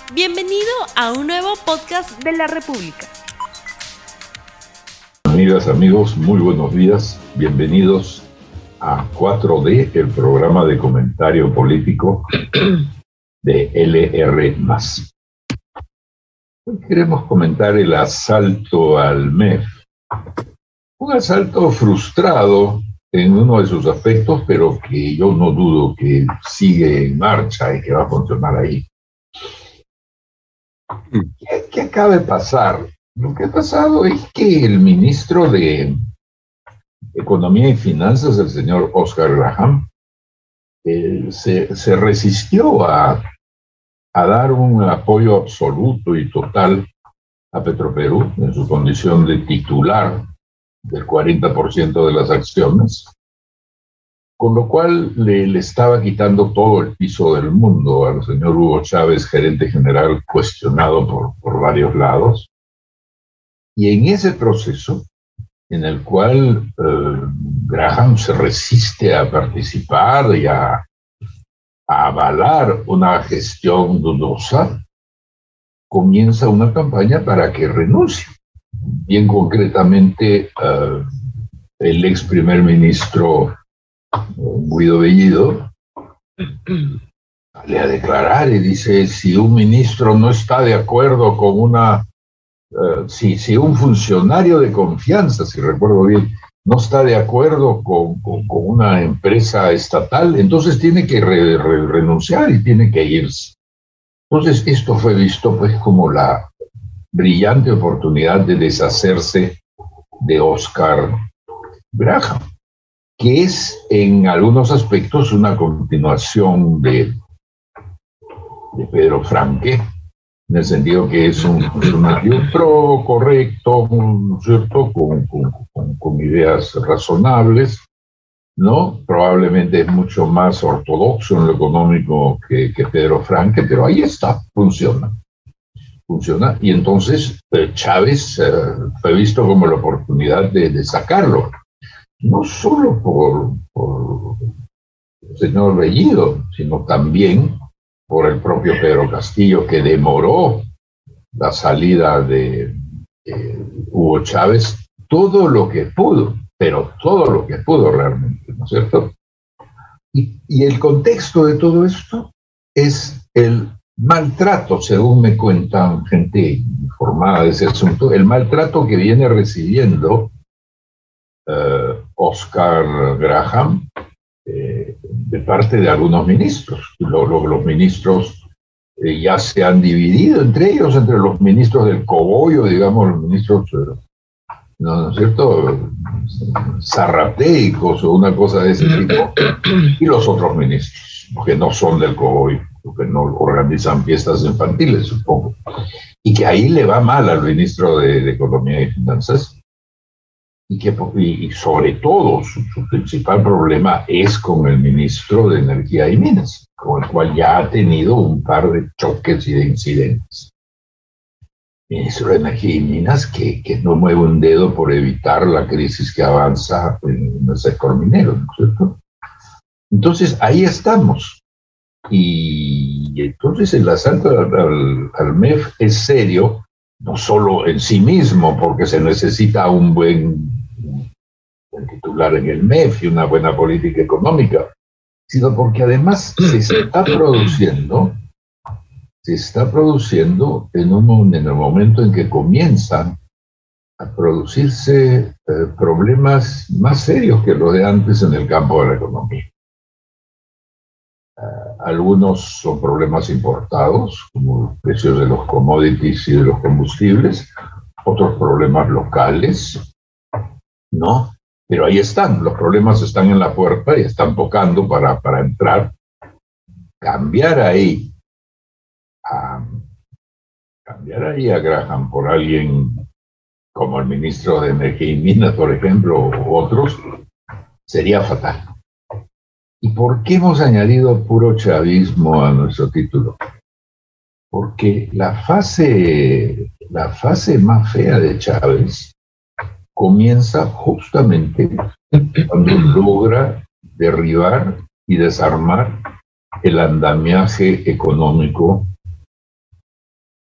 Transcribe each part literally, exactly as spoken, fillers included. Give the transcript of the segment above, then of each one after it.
Bienvenido a un nuevo podcast de la República. Amigas, amigos, muy buenos días. Bienvenidos a cuatro D, el programa de comentario político de L R más. Hoy queremos comentar el asalto al M E F. Un asalto frustrado en uno de sus aspectos, pero que yo no dudo que sigue en marcha y que va a funcionar ahí. ¿Qué, qué acaba de pasar? Lo que ha pasado es que el ministro de Economía y Finanzas, el señor Oscar Graham, eh, se, se resistió a, a dar un apoyo absoluto y total a Petroperú en su condición de titular del cuarenta por ciento de las acciones, con lo cual le, le estaba quitando todo el piso del mundo al señor Hugo Chávez, gerente general, cuestionado por, por varios lados. Y en ese proceso, en el cual eh, Graham se resiste a participar y a, a avalar una gestión dudosa, comienza una campaña para que renuncie. Bien concretamente, uh, el ex primer ministro uh, Guido Bellido sale a declarar y dice: si un ministro no está de acuerdo con una, uh, si, si un funcionario de confianza, si recuerdo bien, no está de acuerdo con, con, con una empresa estatal, entonces tiene que re, re, renunciar y tiene que irse. Entonces esto fue visto pues como la brillante oportunidad de deshacerse de Oscar Graham, que es en algunos aspectos una continuación de, de Pedro Franque, en el sentido que es un funcionario pro, correcto, ¿cierto? Con, con, con, con ideas razonables, ¿no? Probablemente es mucho más ortodoxo en lo económico que, que Pedro Franque, pero ahí está, funciona. Funciona, y entonces eh, Chávez eh, fue visto como la oportunidad de, de sacarlo, no solo por, por el señor Bellido, sino también por el propio Pedro Castillo, que demoró la salida de, de Hugo Chávez todo lo que pudo, pero todo lo que pudo realmente, ¿no es cierto? Y, y el contexto de todo esto es el maltrato, según me cuentan gente informada de ese asunto, el maltrato que viene recibiendo uh, Oscar Graham eh, de parte de algunos ministros. Lo, lo, los ministros eh, ya se han dividido entre ellos, entre los ministros del cogollo, digamos, los ministros, eh, ¿no es cierto?, zarrateicos o una cosa de ese tipo, y los otros ministros, que no son del cogollo, que no organizan fiestas infantiles, supongo, y que ahí le va mal al ministro de, de Economía y Finanzas, y que y, y sobre todo su, su principal problema es con el ministro de Energía y Minas, con el cual ya ha tenido un par de choques y de incidentes. Ministro de Energía y Minas que, que no mueve un dedo por evitar la crisis que avanza en, en el sector minero, ¿no es cierto? Entonces ahí estamos. Y entonces el asalto al, al, al M E F es serio, no solo en sí mismo, porque se necesita un buen, buen titular en el M E F y una buena política económica, sino porque además se está produciendo, se está produciendo en, un, en el momento en que comienzan a producirse eh, problemas más serios que los de antes en el campo de la economía. Uh, algunos son problemas importados, como los precios de los commodities y de los combustibles, otros problemas locales, ¿no? Pero ahí están, los problemas están en la puerta y están tocando para, para entrar. Cambiar ahí, a, cambiar ahí a Graham por alguien como el ministro de Energía y Minas, por ejemplo, u otros, sería fatal. ¿Y por qué hemos añadido puro chavismo a nuestro título? Porque la fase, la fase más fea de Chávez comienza justamente cuando logra derribar y desarmar el andamiaje económico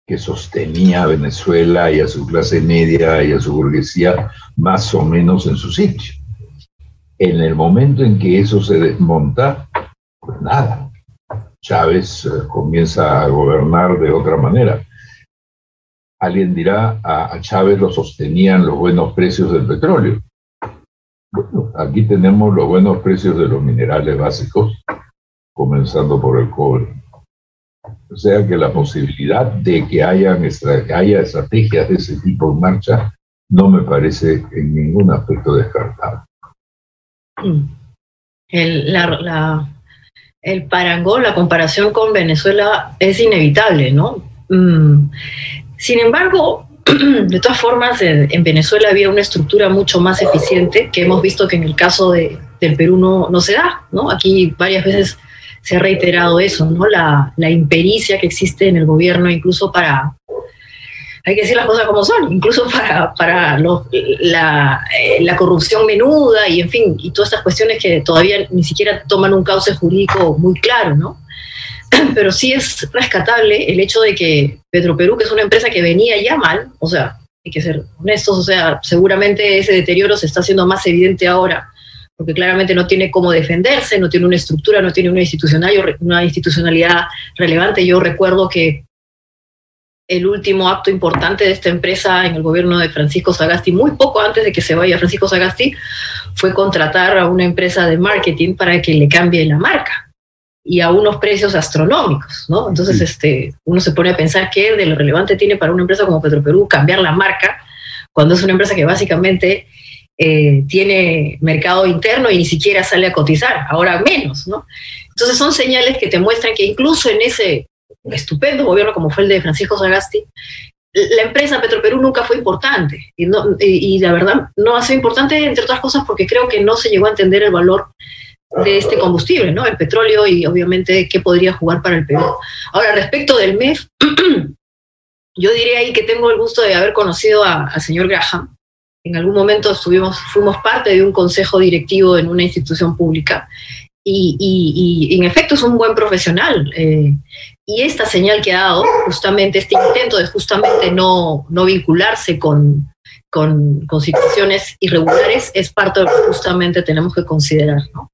que sostenía a Venezuela y a su clase media y a su burguesía más o menos en su sitio. En el momento en que eso se desmonta, pues nada, Chávez eh, comienza a gobernar de otra manera. Alguien dirá, a, a Chávez lo sostenían los buenos precios del petróleo. Bueno, aquí tenemos los buenos precios de los minerales básicos, comenzando por el cobre. O sea que la posibilidad de que hayan estra- haya estrategias de ese tipo en marcha no me parece en ningún aspecto descartable. El, la, la, el parangón, la comparación con Venezuela es inevitable, ¿no? Mm. Sin embargo, de todas formas, en, en Venezuela había una estructura mucho más eficiente que hemos visto que en el caso de, del Perú no, no se da, ¿no? Aquí varias veces se ha reiterado eso, ¿no? La, la impericia que existe en el gobierno, incluso para, hay que decir las cosas como son, incluso para, para los, la, eh, la corrupción menuda y, en fin, y todas estas cuestiones que todavía ni siquiera toman un cauce jurídico muy claro, ¿no? Pero sí es rescatable el hecho de que Petroperú, que es una empresa que venía ya mal, o sea, hay que ser honestos, o sea, seguramente ese deterioro se está haciendo más evidente ahora, porque claramente no tiene cómo defenderse, no tiene una estructura, no tiene una, institucional, una institucionalidad relevante. Yo recuerdo que el último acto importante de esta empresa en el gobierno de Francisco Sagasti, muy poco antes de que se vaya Francisco Sagasti, fue contratar a una empresa de marketing para que le cambie la marca y a unos precios astronómicos, ¿no? Entonces, sí. este, uno se pone a pensar qué de lo relevante tiene para una empresa como Petroperú cambiar la marca cuando es una empresa que básicamente eh, tiene mercado interno y ni siquiera sale a cotizar, ahora menos, ¿no? Entonces son señales que te muestran que incluso en ese estupendo gobierno como fue el de Francisco Sagasti, la empresa Petroperú nunca fue importante, y, no, y, y la verdad no ha sido importante, entre otras cosas, porque creo que no se llegó a entender el valor de este combustible, ¿no? El petróleo y obviamente qué podría jugar para el Perú. Ahora, respecto del M E F, yo diría ahí que tengo el gusto de haber conocido al señor Graham. En algún momento estuvimos, fuimos parte de un consejo directivo en una institución pública y, y, y en efecto es un buen profesional. Eh, y esta señal que ha dado, justamente este intento de justamente no, no vincularse con, con, con situaciones irregulares, es parte de lo que justamente tenemos que considerar, ¿no?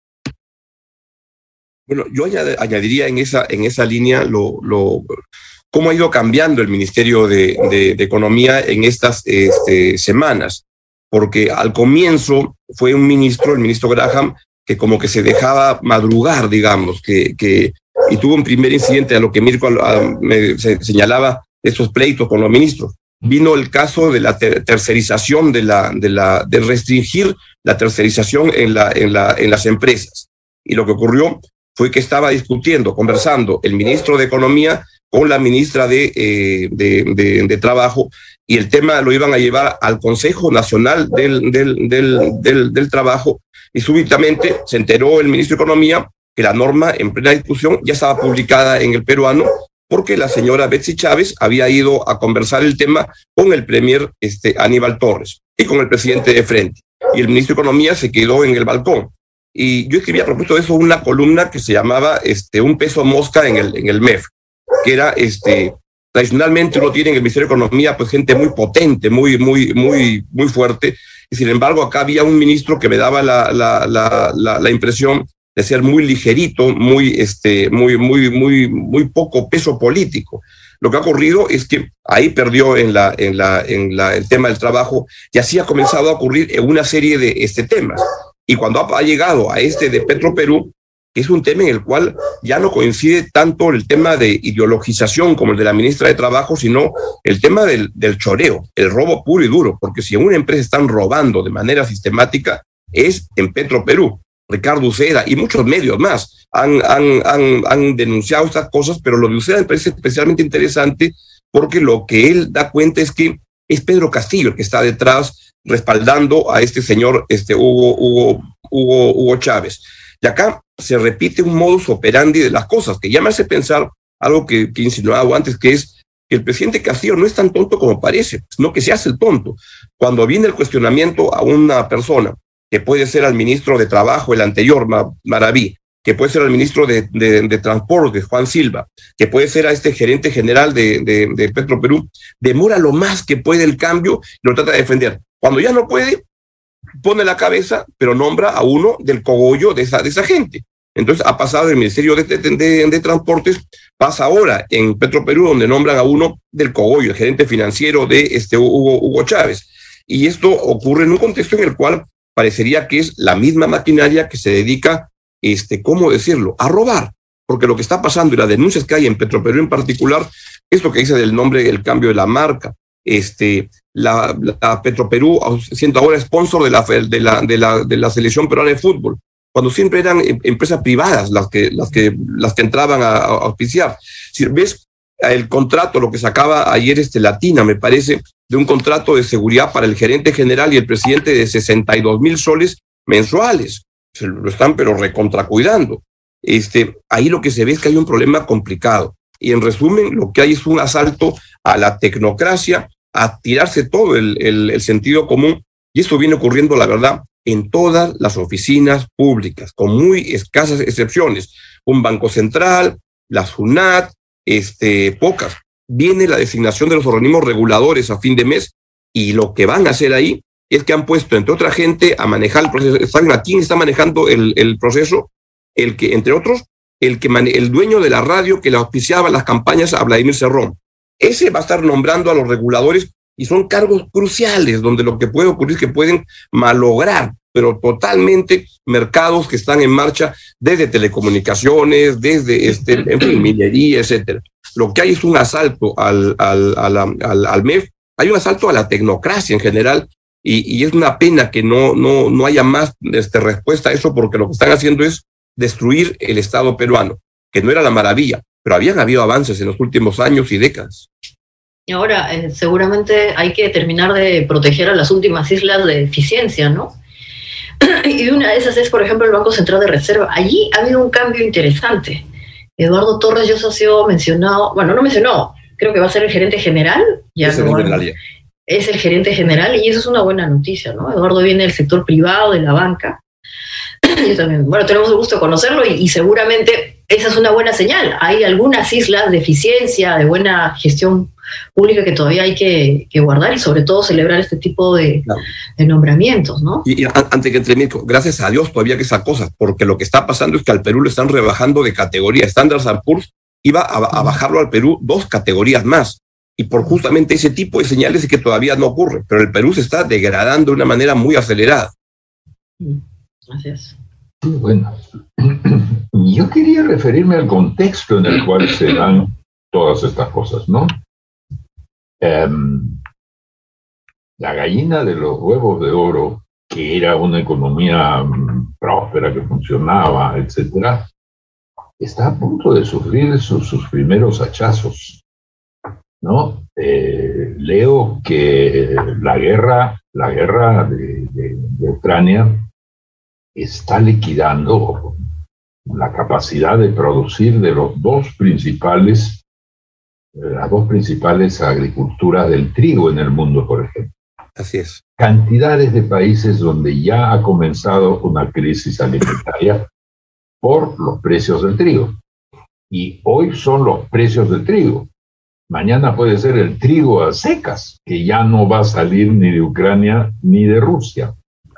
Bueno, yo añadiría en esa, en esa línea lo, lo, cómo ha ido cambiando el Ministerio de, de, de Economía en estas este, semanas, porque al comienzo fue un ministro, el ministro Graham, que como que se dejaba madrugar, digamos, que, que, y tuvo un primer incidente a lo que Mirko a, a, me se, señalaba, estos pleitos con los ministros. Vino el caso de la ter tercerización, de, la, de, la, de restringir la tercerización en, la, en, la, en las empresas. Y lo que ocurrió fue que estaba discutiendo, conversando el ministro de Economía con la ministra de, eh, de, de, de Trabajo, y el tema lo iban a llevar al Consejo Nacional del, del, del, del, del Trabajo, y súbitamente se enteró el ministro de Economía que la norma en plena discusión ya estaba publicada en el peruano, porque la señora Betsy Chávez había ido a conversar el tema con el premier este, Aníbal Torres y con el presidente de frente, y el ministro de Economía se quedó en el balcón. Y yo escribí a propósito de eso una columna que se llamaba este, Un peso mosca en el, en el M E F, que era, este, tradicionalmente uno tiene en el Ministerio de Economía pues gente muy potente, muy, muy, muy, muy fuerte, y sin embargo acá había un ministro que me daba la, la, la, la, la impresión de ser muy ligerito, muy, este, muy, muy, muy, muy poco peso político. Lo que ha ocurrido es que ahí perdió en, la, en, la, en la, el tema del trabajo, y así ha comenzado a ocurrir en una serie de este, temas. Y cuando ha llegado a este de Petroperú, que es un tema en el cual ya no coincide tanto el tema de ideologización como el de la ministra de Trabajo, sino el tema del, del choreo, el robo puro y duro, porque si en una empresa están robando de manera sistemática, es en Petroperú. Ricardo Uceda y muchos medios más han, han, han, han denunciado estas cosas, pero lo de Uceda me parece especialmente interesante porque lo que él da cuenta es que es Pedro Castillo el que está detrás respaldando a este señor este Hugo, Hugo, Hugo, Hugo Chávez. Y acá se repite un modus operandi de las cosas, que ya me hace pensar algo que, que he insinuado antes, que es que el presidente Castillo no es tan tonto como parece, sino que se hace el tonto. Cuando viene el cuestionamiento a una persona, que puede ser al ministro de Trabajo, el anterior, Maraví, que puede ser al ministro de, de, de Transporte, Juan Silva, que puede ser a este gerente general de, de, de Petroperú, demora lo más que puede el cambio y lo trata de defender. Cuando ya no puede, pone la cabeza, pero nombra a uno del cogollo de esa, de esa gente. Entonces ha pasado del Ministerio de, de, de, de Transportes, pasa ahora en Petroperú, donde nombran a uno del cogollo, el gerente financiero de este Hugo, Hugo Chávez. Y esto ocurre en un contexto en el cual parecería que es la misma maquinaria que se dedica, este, ¿cómo decirlo?, a robar. Porque lo que está pasando y las denuncias que hay en Petroperú en particular, esto que dice del nombre, el cambio de la marca, este, la, la Petroperú siendo ahora sponsor de la, de, la, de, la, de la selección peruana de fútbol, cuando siempre eran empresas privadas las que, las que, las que entraban a, a auspiciar. Si ves el contrato, lo que sacaba ayer este Latina, me parece, de un contrato de seguridad para el gerente general y el presidente de sesenta y dos mil soles mensuales. Se lo están pero recontracuidando. Este, ahí lo que se ve es que hay un problema complicado. Y en resumen, lo que hay es un asalto a la tecnocracia, a tirarse todo el, el, el sentido común. Y esto viene ocurriendo, la verdad, en todas las oficinas públicas, con muy escasas excepciones. Un banco central, la SUNAT, este, pocas. Viene la designación de los organismos reguladores a fin de mes y lo que van a hacer ahí es que han puesto, entre otra gente, a manejar el proceso. ¿Saben a quién está manejando el, el proceso? El que, entre otros, el, que mane- el dueño de la radio que le auspiciaba las campañas a Vladimir Cerrón. Ese va a estar nombrando a los reguladores y son cargos cruciales donde lo que puede ocurrir es que pueden malograr, pero totalmente, mercados que están en marcha desde telecomunicaciones, desde este, en fin, minería, etcétera. Lo que hay es un asalto al, al, al, al, al M E F, hay un asalto a la tecnocracia en general, y, y es una pena que no, no, no haya más este, respuesta a eso, porque lo que están haciendo es destruir el Estado peruano, que no era la maravilla, pero habían habido avances en los últimos años y décadas. Y ahora, eh, seguramente hay que terminar de proteger a las últimas islas de eficiencia, ¿no? Y una de esas es, por ejemplo, el Banco Central de Reserva. Allí ha habido un cambio interesante. Eduardo Torres Llosa ha sido mencionado, bueno, no mencionó, creo que va a ser el gerente general. Ya es, el no, general, es el gerente general y eso es una buena noticia, ¿no? Eduardo viene del sector privado, de la banca. Yo también, bueno, tenemos el gusto de conocerlo y, y seguramente esa es una buena señal. Hay algunas islas de eficiencia, de buena gestión pública que todavía hay que, que guardar y sobre todo celebrar este tipo de, claro. de nombramientos, ¿no? Y, y antes que entre, Mirko, gracias a Dios todavía que esas cosas, porque lo que está pasando es que al Perú le están rebajando de categoría. Standard and Poor's iba a, a bajarlo al Perú dos categorías más. Y por justamente ese tipo de señales es que todavía no ocurre. Pero el Perú se está degradando de una manera muy acelerada. Gracias. Sí, bueno, yo quería referirme al contexto en el cual se dan todas estas cosas, ¿no? Um, la gallina de los huevos de oro, que era una economía um, próspera, que funcionaba, etcétera, está a punto de sufrir sus, sus primeros hachazos, ¿no? Eh, leo que la guerra, la guerra de, de, de Ucrania está liquidando la capacidad de producir de los dos principales las dos principales agriculturas del trigo en el mundo, por ejemplo. Así es. Cantidades de países donde ya ha comenzado una crisis alimentaria por los precios del trigo. Y hoy son los precios del trigo. Mañana puede ser el trigo a secas, que ya no va a salir ni de Ucrania ni de Rusia.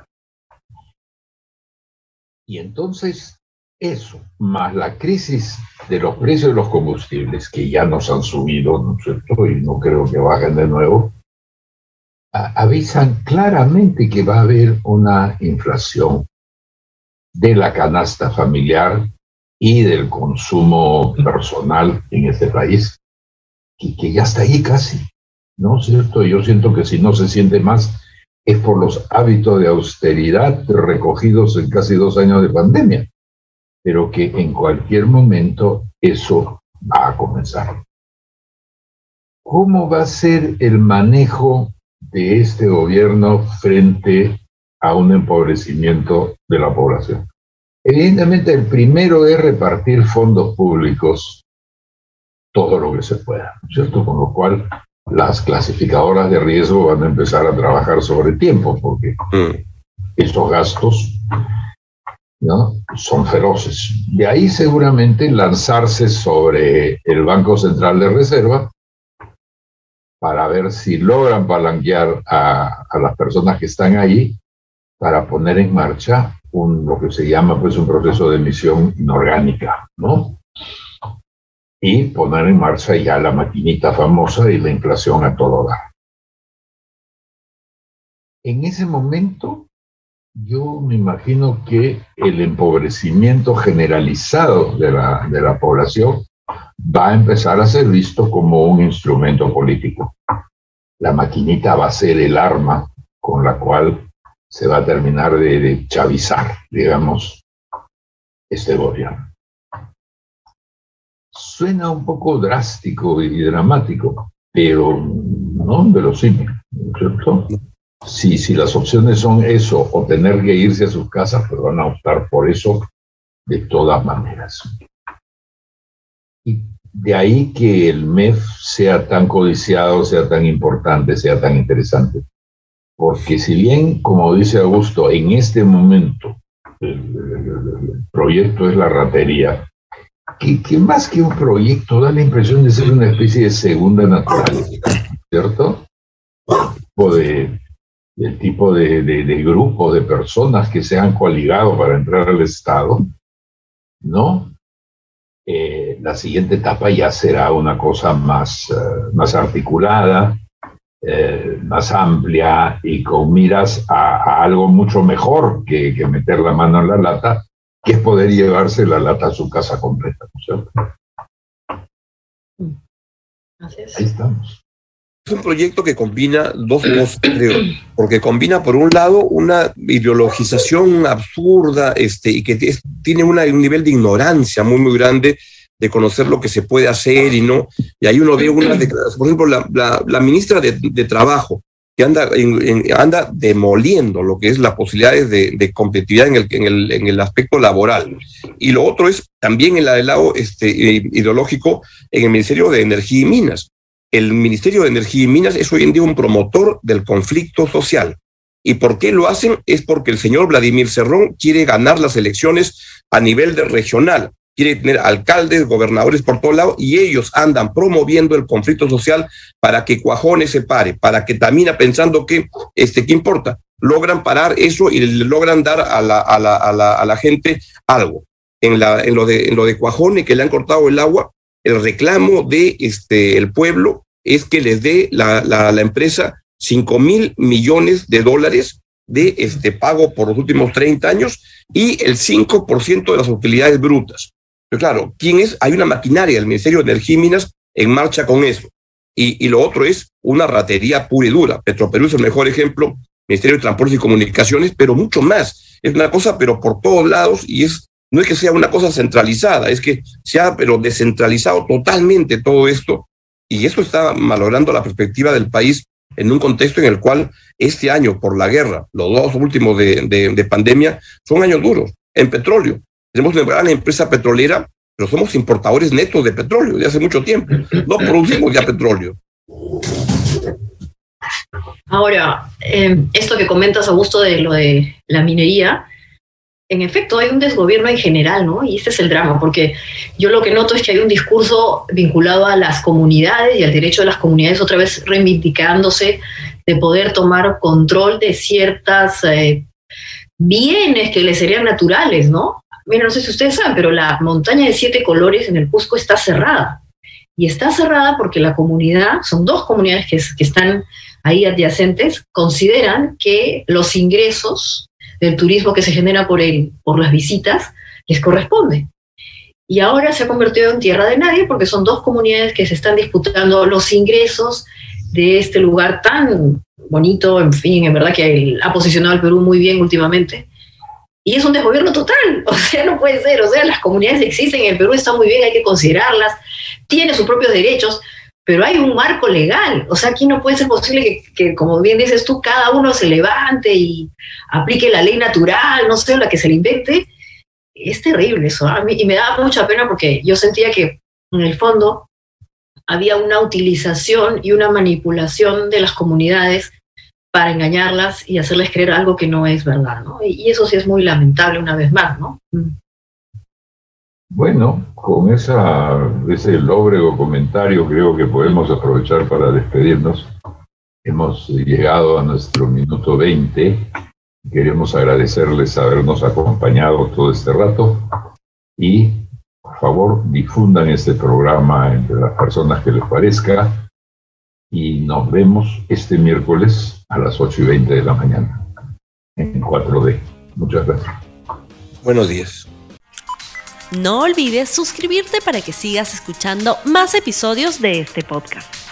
Y entonces, eso, más la crisis de los precios de los combustibles, que ya nos han subido, ¿no es cierto? Y no creo que bajen de nuevo, avisan claramente que va a haber una inflación de la canasta familiar y del consumo personal en este país, que, que ya está ahí casi, ¿no es cierto? Yo siento que si no se siente más, es por los hábitos de austeridad recogidos en casi dos años de pandemia, pero que en cualquier momento eso va a comenzar. ¿Cómo va a ser el manejo de este gobierno frente a un empobrecimiento de la población? Evidentemente, el primero es repartir fondos públicos todo lo que se pueda, ¿no es cierto? Con lo cual, las clasificadoras de riesgo van a empezar a trabajar sobre tiempo, porque mm. esos gastos ¿no? Son feroces. De ahí seguramente lanzarse sobre el Banco Central de Reserva para ver si logran palanquear a, a las personas que están ahí para poner en marcha un, lo que se llama pues un proceso de emisión inorgánica, ¿no? Y poner en marcha ya la maquinita famosa y la inflación a todo dar. En ese momento, yo me imagino que el empobrecimiento generalizado de la, de la población va a empezar a ser visto como un instrumento político. La maquinita va a ser el arma con la cual se va a terminar de, de chavizar, digamos, este gobierno. Suena un poco drástico y dramático, pero no verosímil, ¿cierto? Si, si las opciones son eso o tener que irse a sus casas, pues van a optar por eso de todas maneras. Y de ahí que el M E F sea tan codiciado, sea tan importante, sea tan interesante. Porque si bien, como dice Augusto, en este momento el, el, el proyecto es la ratería, que, que más que un proyecto da la impresión de ser una especie de segunda naturaleza, ¿cierto? O de, del tipo de, de, de grupo de personas que se han coaligado para entrar al Estado, ¿no? Eh, la siguiente etapa ya será una cosa más, uh, más articulada, eh, más amplia y con miras a, a algo mucho mejor que, que meter la mano en la lata, que es poder llevarse la lata a su casa completa, ¿no es cierto? Así es. Ahí estamos. Es un proyecto que combina dos cosas, creo, porque combina por un lado una ideologización absurda este, y que es, tiene una, un nivel de ignorancia muy, muy grande de conocer lo que se puede hacer y no. Y ahí uno ve una declaración, por ejemplo, la, la, la ministra de, de Trabajo, que anda, en, en, anda demoliendo lo que es las posibilidades de, de competitividad en el, en, el, en el aspecto laboral. Y lo otro es también el lado este, ideológico en el Ministerio de Energía y Minas. El Ministerio de Energía y Minas es hoy en día un promotor del conflicto social. ¿Y por qué lo hacen? Es porque el señor Vladimir Cerrón quiere ganar las elecciones a nivel de regional. Quiere tener alcaldes, gobernadores por todos lados, y ellos andan promoviendo el conflicto social para que Cuajones se pare, para que Tamina, pensando que, este, ¿qué importa? Logran parar eso y le logran dar a la, a la, a la, a la gente algo. En, la, en, lo de, en lo de Cuajones, que le han cortado el agua, el reclamo de este, el pueblo es que les dé la, la, la empresa cinco mil millones de dólares de este pago por los últimos treinta años y el cinco por ciento de las utilidades brutas. Pero claro, ¿quién es? Hay una maquinaria del Ministerio de Energía y Minas en marcha con eso. Y, y lo otro es una ratería pura y dura. Petroperú es el mejor ejemplo, Ministerio de Transportes y Comunicaciones, pero mucho más. Es una cosa, pero por todos lados, y es no es que sea una cosa centralizada, es que se ha pero descentralizado totalmente todo esto, y eso está malogrando la perspectiva del país en un contexto en el cual este año, por la guerra, los dos últimos de, de, de pandemia, son años duros. En petróleo, tenemos una gran empresa petrolera, pero somos importadores netos de petróleo de hace mucho tiempo. No producimos ya petróleo. Ahora, eh, esto que comentas, Augusto, de lo de la minería, en efecto hay un desgobierno en general, ¿no? Y este es el drama, porque yo lo que noto es que hay un discurso vinculado a las comunidades y al derecho de las comunidades otra vez reivindicándose de poder tomar control de ciertas eh, bienes que les serían naturales, ¿no? Mira, no sé si ustedes saben, pero la montaña de siete colores en el Cusco está cerrada. Y está cerrada porque la comunidad, son dos comunidades que, que están ahí adyacentes, consideran que los ingresos del turismo que se genera por, el, por las visitas les corresponde. Y ahora se ha convertido en tierra de nadie porque son dos comunidades que se están disputando los ingresos de este lugar tan bonito, en fin, en verdad que ha posicionado al Perú muy bien últimamente. Y es un desgobierno total, o sea, no puede ser, o sea, las comunidades existen en el Perú, están muy bien, hay que considerarlas, tienen sus propios derechos, pero hay un marco legal, o sea, aquí no puede ser posible que, que, como bien dices tú, cada uno se levante y aplique la ley natural, no sé, la que se le invente. Es terrible eso, a mí, y me da mucha pena porque yo sentía que, en el fondo, había una utilización y una manipulación de las comunidades para engañarlas y hacerles creer algo que no es verdad, ¿no? Y, y eso sí es muy lamentable una vez más, ¿no? Bueno, con esa, ese lóbrego comentario creo que podemos aprovechar para despedirnos. Hemos llegado a nuestro minuto veinte. Queremos agradecerles habernos acompañado todo este rato y, por favor, difundan este programa entre las personas que les parezca y nos vemos este miércoles a las ocho y veinte de la mañana en cuatro D. Muchas gracias. Buenos días. No olvides suscribirte para que sigas escuchando más episodios de este podcast.